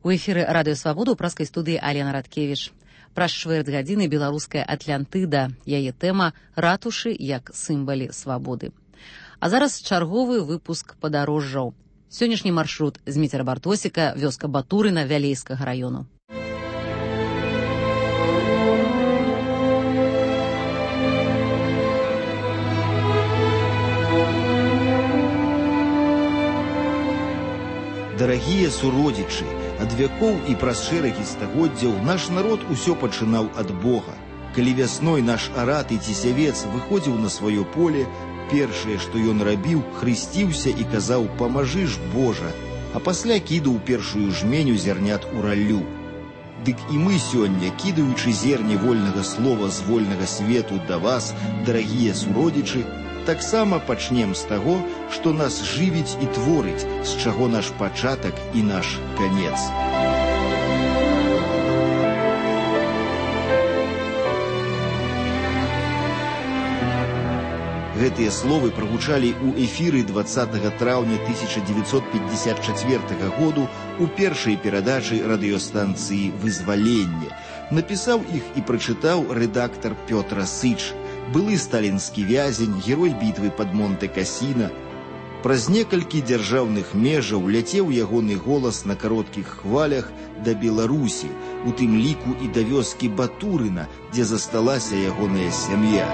У эфіры радыё Свабода ў праскай студыі Алена Радкевіч. Праз чвэрць гадзіны беларуская Атлантыда. Яе тэма ратушы як сімвалі свабоды. А зараз чарговы выпуск падарожжаў. Сённяшні маршрут з Міцера Бартосіка, вёска Батурына Вялейскага раёну. Дарагія суродзічы, ад вякоў і праз шэрагі стагоддзяў наш народ усё пачынаў ад Бога. Калі вясной наш арат і цісявец выходзіў на сваё поле, першае, што ён рабіў, хрысціўся і казаў: «Памажы ж, Божа», а пасля кідаў першую жменю зярнят у раллю. Дык і мы сёння, кідаючы зерне вольнага слова з вольнага свету да вас, дарагія суродзічы, таксама пачнем з таго, што нас жывіць і творыць, з чаго наш пачатак і наш канец. Гэтыя словы прагучалі ў эфіры 20 траўня 1954 году у першай перадачы радыёстанцыі «Вызваленне». Напісаў іх і прачытаў рэдактар Пётр Сыч, былы сталінскі вязень, герой бітвы пад Монте-Касіна. Праз некалькі дзяржаўных межаў ляцеў ягоны голас на кароткіх хвалях да Беларусі, у тым ліку і да вёскі Батурына, дзе засталася ягоная сям'я.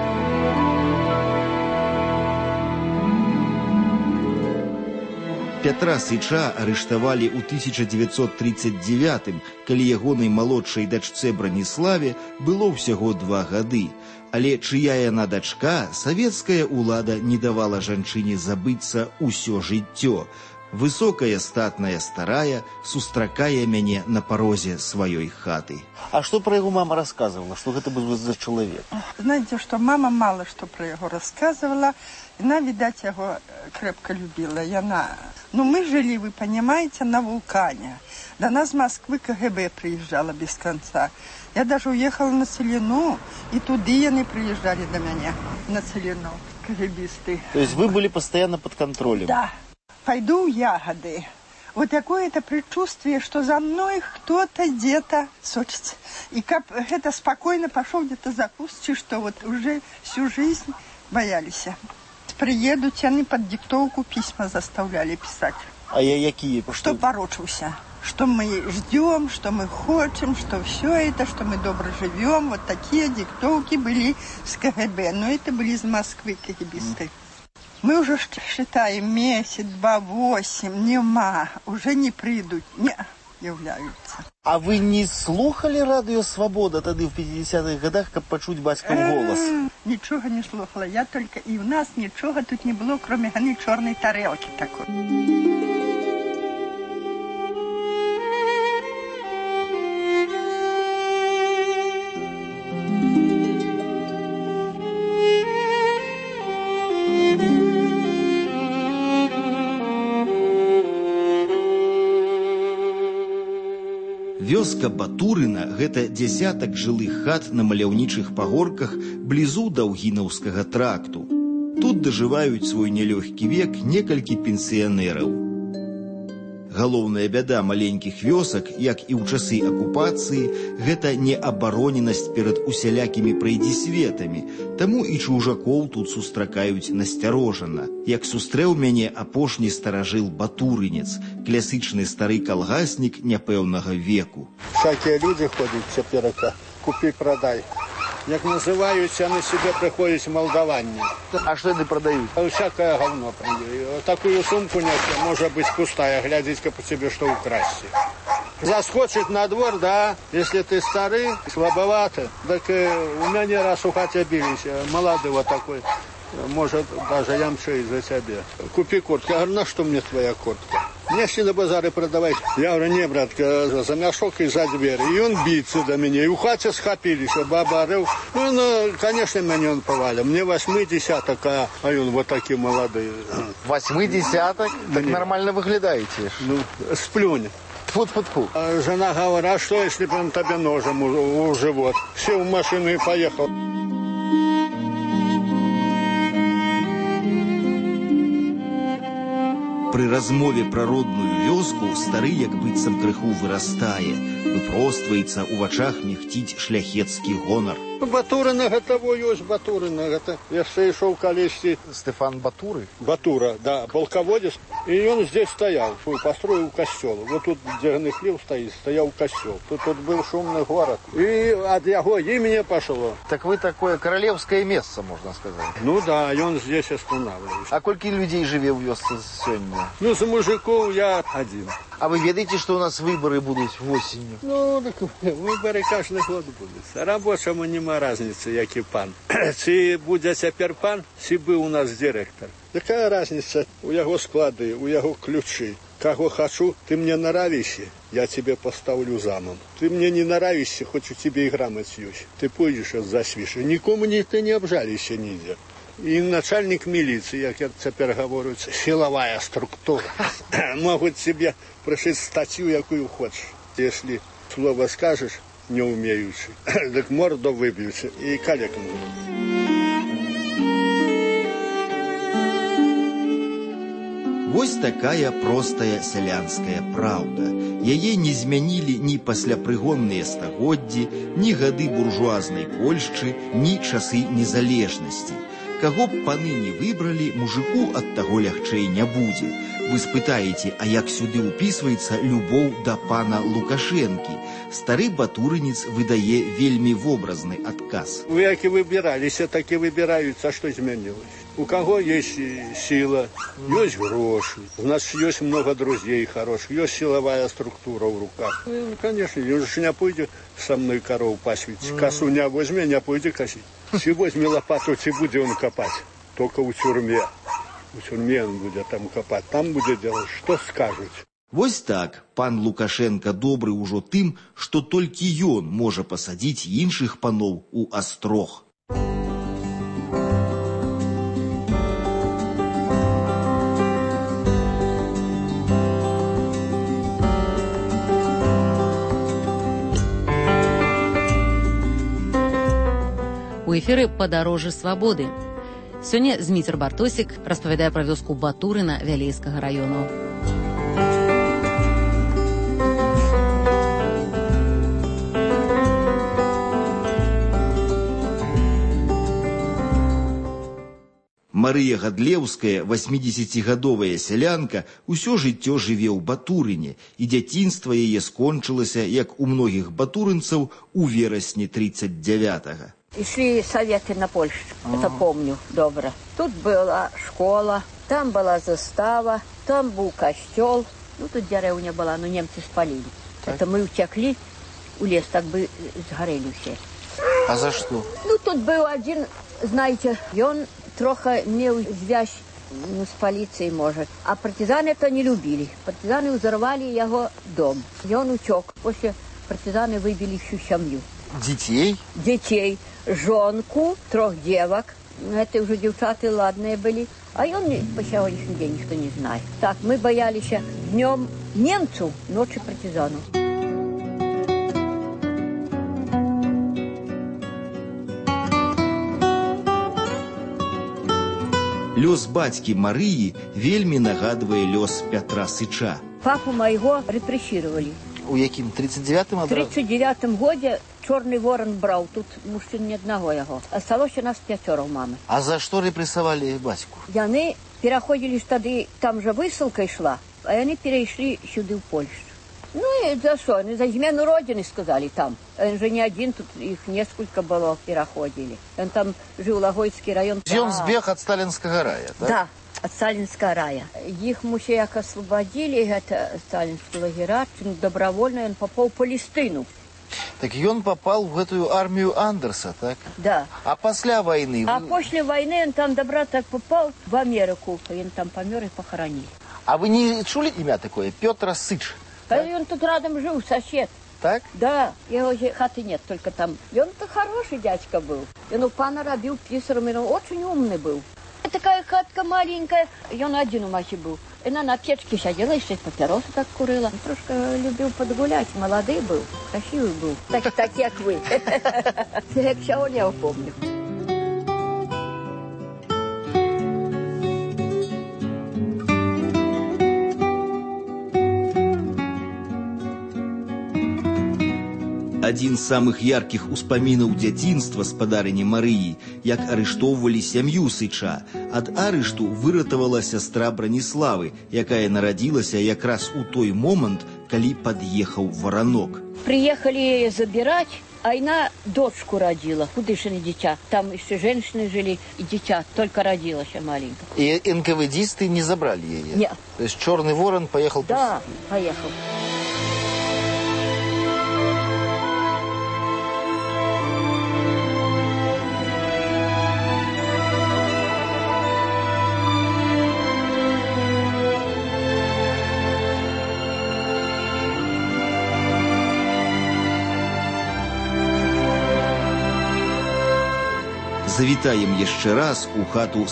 Пятра Сыча арыштавалі ў 1939-м, калі ягонай малодшай дачцэ Браніславе было ўсяго 2 гады. Але чыя яна дачка, савецкая ўлада не давала жанчыне забыцца ўсё жыццё. Высокая, статная, старая сустракае мяне на парозе сваёй хаты. А что про его мама рассказывала? Что это был за человек? Знаете, что мама мало что про его рассказывала. Она, видать, его крепко любила. И она... Ну, мы жили, вы понимаете, на Вулкане. До нас с Москвы КГБ приезжала без конца. Я даже уехала на Целину, и туды они приезжали до меня, на Целину, КГБисты. То есть вы были постоянно под контролем? Да. Пойду в ягоды. Вот такое-то предчувствие, что за мной кто-то где-то сочится. И как это спокойно пошел где-то за куст, что вот уже всю жизнь боялись. Приедут, они под диктовку письма заставляли писать. А какие? Что порочился. Что мы ждем, что мы хотим, что все это, что мы добро живем. Вот такие диктовки были с КГБ. Но это были из Москвы КГБисты. Мы уже считаем месяц, 2, 8, нема, уже не придут, не являются. А вы не слухали радио «Свобода» тогда в 50-х годах, как почуть батьков голос? Ничего не слухала, я только, и у нас ничего тут не было, кроме гони черной тарелки такой. Вёска Батурына – гэта дзясятак жылых хат на маляўнічых пагорках блізу Даўгінаўскага тракту. Тут дажываюць свой нялёгкі век некалькі пенсіянераў. Галоўная бяда маленькіх вёсак, як і ў часы акупацыі, гэта неабароненасць перад усялякімі прайдзісветамі, таму і чужакоў тут сустракаюць насцярожана. Як сустрэў мяне апошні старажыл Батурынец, класычны стары калгаснік няпэўнага веку. Всякие люди ходят цяперака, купи-продай. Як называються, они себе приходят молдаване. А что они продают? Всякое говно продают. Такую сумку несет, может быть пустая, глядите по себе, что украсть. Заскочит на двор, да, если ты старый, слабоватый, так у меня не раз у хате бились, молодой вот такой, может даже ямчей за тебя. Купи куртку. Я говорю, на что мне твоя куртка? Неси на базаре продавай. Я говорю, не, братка, за мешок и за дверь. И он биться до меня. И у хати схопились, баба орел. Ну, конечно, меня он повалил. Мне 8 десяток, а он вот такие молодые. 8 десяток? Так нормально выглядаете. Ну, сплюнь. Тьфу-тьфу-тьфу. А жена говорит, а что, если бы он тебе ножом у живот? Сел в машину и поехал. Пры размове пра родную вёску стары як быццам крыху вырастае, выпростваецца, у вачах мігціць шляхецкі гонар. Батурина гэта ёсць Батурина, гэта яшчэ ішоў калісьці Стефан Батуры? Батура, да, полководец. И он здесь стоял, построил костел. Вот тут, где хлеб стоит, стоял костел. Тут был шумный город. И от его имени пошло. Так вы такое королевское место, можно сказать. Ну да, и он здесь останавливается. А колькі людей живе в вёсцы сёння? Ну, за мужиков я один. А вы ведаете, что у нас выборы будут осенью? Ну, так выборы каждый год будут. Рабочему нема разницы, який пан. Чи буде тепер пан, чи быў у нас директор. Какая разница? У яго склады, у яго ключи. Кого хочу, ты мне нравишься, я тебе поставлю замом. Ты мне не нравишься, хоть у тебя и грамот есть. Ты пойдешь и засвишь. Никому ты не обжалишься нигде. И начальник милиции, як я теперь говорю, силовая структура. Могут тебе пришить статью, якую хочешь. Если слово скажешь, не умеющий, так морду выбьются и калеком. Вось такая простая сялянская праўда. Яе не змянілі ні пасляпрыгонныя стагоддзі, ні гады буржуазнай Польшчы, ні часы незалежнасці. Каго б паны не выбралі, мужику ад таго лягчэй не будзе. Вы спытаеце, а як сюды ўпісваецца любоў да пана Лукашэнкі? Стары батурынец выдае вельмі вобразны адказ. Вы як і выбіраліся, так і выбіраюцца, што змянілось. У кого есть сила, есть гроши, значит, есть много друзей хороших, есть силовая структура в руках. Ну, конечно, он же не пойдет со мной коров пасвить. Косу не возьми, не пойдет косить. Си возьми лопату, си будет он копать. Только в тюрьме. В тюрьме он будет там копать. Там будет делать, что скажут. Вось так, пан Лукашенко добры ўжо тым, што толькі ён можа пасадзіць іншых паноў у астрог. У эфіры «Падарожжы свабоды». Сёння Зміцер Бартосік распавядае пра вёску Батурына Вялейскага раёну. Марыя Гадлеўская, 80-гадовая сялянка, усё жыццё жыве ў Батурыне, і дзяцінства яе скончылася, як у многіх батурынцаў, у верасні 39-го. Ішли советы на Польшу, это помню добре. Тут была школа, там была застава, там был костел. Ну, тут дерев не было, но немцы спалили. Так. Это мы утекли у лес, так бы сгорели все. А за что? Ну, тут был один, знаете, и он трохи имел связь с полицией, может. А партизаны это не любили. Партизаны взорвали его дом. И он утек. После партизаны выбили всю семью. Детей? Детей. Жонку, 3 девок. Это уже девчата ладные были. А он по сегодняшний день никто не знает. Так, мы боялись днем немцев, ночью партизанов. Лёс бацькі Марыі вельмі нагадвае лёс Пятра Сыча. Папу моего репрессировали. У якім? 39-м? В 39-м году Черный ворон брал. Тут мужчин ни одного его. Осталось у нас 5 мамы. А за что репрессовали батьку? Яны переходили тады, там же высылка шла, а они перешли сюда в Польшу. Ну и за что? Они за измену Родины сказали там. Он же не один, тут их несколько было, переходили. Он там жил, Логойский район. Он сбег от Сталинского рая, да? Да, от Сталинского рая. Их мужчек освободили, это сталинские лагеря, добровольно он попал в Палестину. Так и он попал в эту армию Андерса, так? Да. А после войны? А после войны он там добра так попал в Америку. Он там помер и похоронили. А вы не чули имя такое? Петр Сыч? А он тут рядом жил, сосед. Так? Да, его хаты нет, только там. И он-то хороший дядька был. И он у пана робил писарем, и он очень умный был. Такая хатка маленькая, и он один у мачи был. И она на печке сидела, еще папиросы так курила. Он трошка любил подгулять, молодой был, красивый был. Так как вы. Я сегодня его помню. Адзін з самых яркіх успамінаў дзяцінства спадарыні Марыі, як арыштоўвалі сям'ю Сыча. Ад арышту выратавала сястра Браніславы, якая нарадзілася якраз у той момант, калі пад'ехаў варанок. Приехали забирать, а она дочку родила, худышное дитя. Там еще женщины жили, и дитя только родилось маленькое. И НКВДисты не забрали ее? Нет. То есть Черный Ворон поехал? Да, поехал. Завітаем яшчэ раз у хату